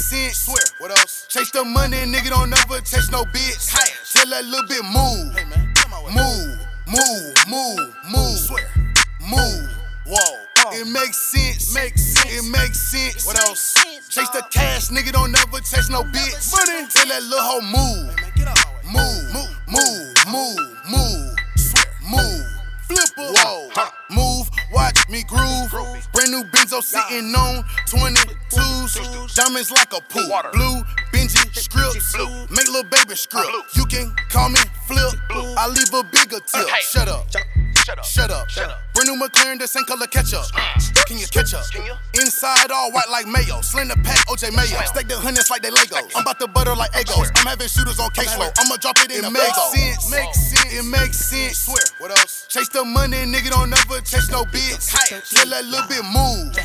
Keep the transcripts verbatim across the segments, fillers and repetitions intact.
sense. Swear. What else? Chase the money, nigga don't never chase no bitch. Cash. Tell that little bit move. Hey man, come on. Move, move, move, move. Swear. Move. Whoa. It makes sense. Makes sense. It makes sense. What else? Chase the cash, nigga don't never chase no bitch. Money. Tell that little hoe move. Move, move, move, move, move. Swear. Move. Flipper. Whoa. Huh. Move. Watch me groove. Brand new Benzo sitting on twenty-twos. Diamonds like a pool. Blue Benji scripts. Make little baby script. You can call me Flip. I leave a bigger tip. Shut up. Shut up. Shut up. Shut up. Brand new McLaren, the same color ketchup. Can you catch up? Can you? Inside all white like mayo. Slender pack, O J Mayo. Stack the hundreds like they Legos. I'm about to butter like Egos. I'm having shooters on caseload. I'ma drop it in the makes sense. Makes sense. It makes sense. Swear. What else? Chase the money, nigga don't never chase no bitch. Tell that little bit move.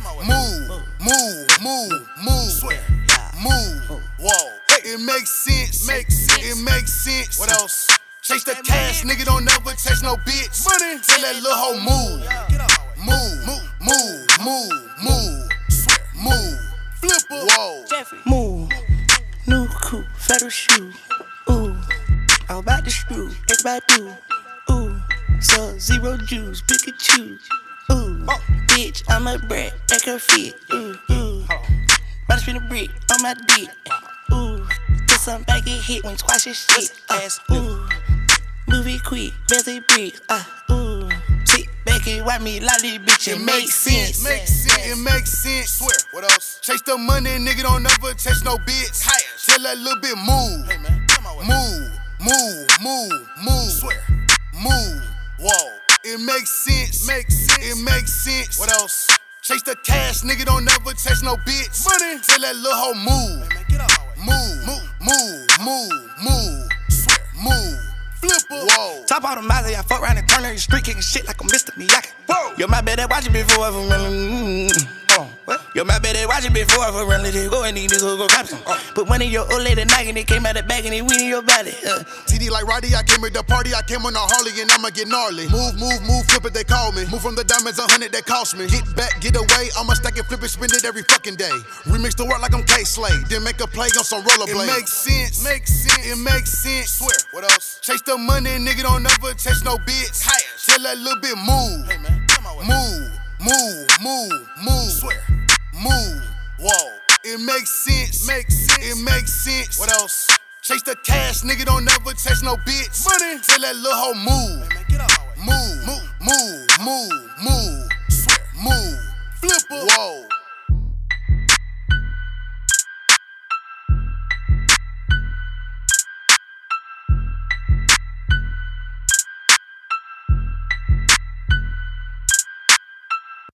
Move. Move. Move. Move. Swear. Move. Whoa. It makes sense. Makes sense. It makes sense. What else? Chase the cash, nigga don't never chase no bitch. Money. Tell that little hoe move. Move, move, move, move, move. Swear, move. Flipper. Whoa. Jeffrey. Move. New coupe, federal shoe. Ooh. I'm about to screw. It's about to. Ooh. So zero juice, Pikachu. Ooh. Oh. Bitch, I'm a brat. Make her fit. Ooh, ooh. About to spin a brick on my dick. Ooh. Put some back and hit when you squash your shit. Uh, ooh. Movie quick, busy bricks, uh, ooh. Sit back and watch me lie this bitch, it, it makes sense. Makes sense, it makes sense. Swear. What else? Chase the money, nigga don't never chase no bitch. Cash. Tell that little bit move. Hey man, come on. Move, move, move, move. Swear. Move. Whoa. It makes sense. Makes sense. It makes sense. What else? Chase the cash, nigga don't never chase no bitch. Money. Tell that little hoe move. Hey man, get out my way. Move, move, move, move, move. Swear. Move. Flipper. Whoa. Top all the miles, I fuck around and turn on the street, kicking shit like I'm Mister Miyagi. Whoa. Yo, my bad, I watch it before I really. Mm, oh, what? Yo, my bad, I watch it before I really go and these niggas go cop some. Uh. Put one in your old lady night and it came out the bag and it went in your body. Uh. T D like Roddy, I came at the party, I came on a Harley and I'ma get gnarly. Move, move, move, flip it, they call me. Move from the diamonds, a hundred that cost me. Get back, get away, I'ma stack it, flip it, spend it every fucking day. Remix the work like I'm K-Slade, then make a play on some rollerblades. It makes sense, makes sense, it makes sense. Swear. What else? Chase the money, nigga don't never chase no bitch. Cash. Tell that little bit move. Hey man, come on. Move, move, move, move. Swear. Move. Whoa. It makes sense. Makes sense. It makes sense. What else? Chase the cash, nigga don't never chase no bitch. Money. Tell that little hoe move. Hey man, get out my way. Move, move, move, move, move. Swear. Move. Flipper. Whoa.